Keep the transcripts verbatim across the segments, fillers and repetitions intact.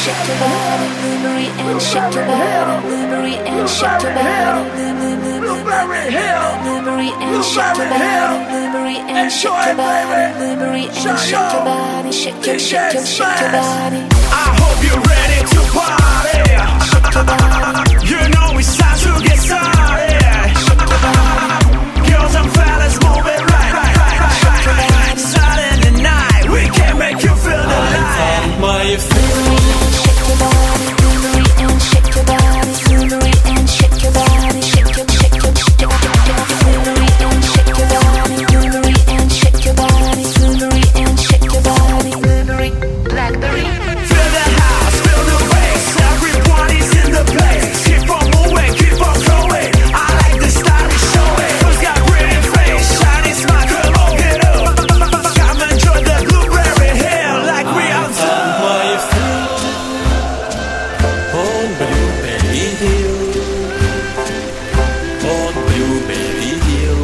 shake your body, Blueberry and shake your body, Blueberry and shake your body, Blueberry Hill, Blueberry and shake your body, Blueberry and shake your body, Blueberry and shake your body, shake your, shake your, shake your body. I hope you're ready to party. Shake your body. You know it's time to get started. Shake your body. Girls and fellas move it right, right, right, right, right, right. Saturday night, we can make you feel the light. My Shake your body, Blueberry and shake your body, Blueberry and shake your body, shake your, shake your, shake your, Blueberry and shake your body, Blueberry and shake your body, Blueberry and shake your body, Blueberry, Blackberry. Feel the house, feel the bass. Everybody's in the place. Keep on moving, keep on going. I like the style you show it. Who's got pretty face, shiny smile, come on, get up. Come enjoy the Blueberry Hill like we are done. My feet on Blueberry Hill, on Blueberry Hill.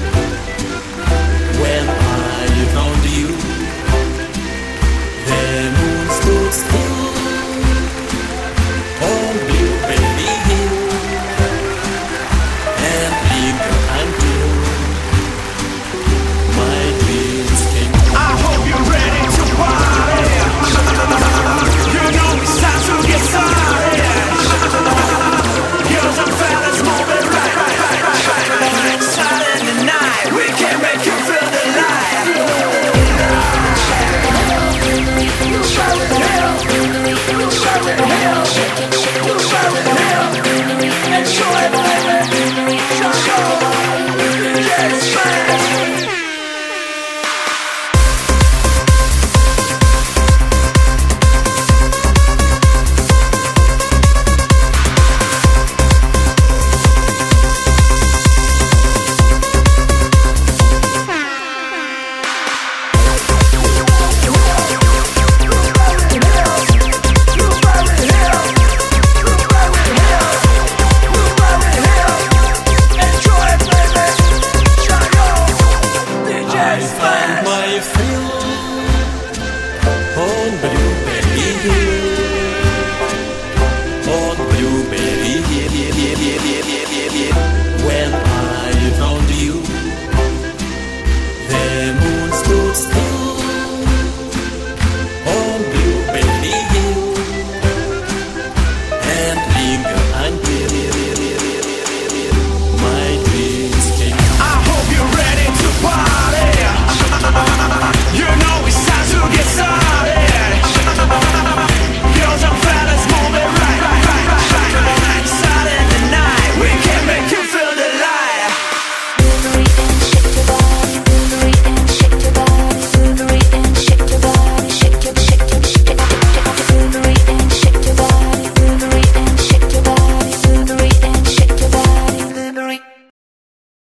When I found you, the moon stood still on Blueberry Hill and lingered until my dreams came. I hope you're ready to party. You know it's time to get started. Girls and fellas move it right, right, right, right, right, right. Saturday night, we can make you feel the light. Blueberry and shake your body, Blueberry and shake your body, shake it, shake it,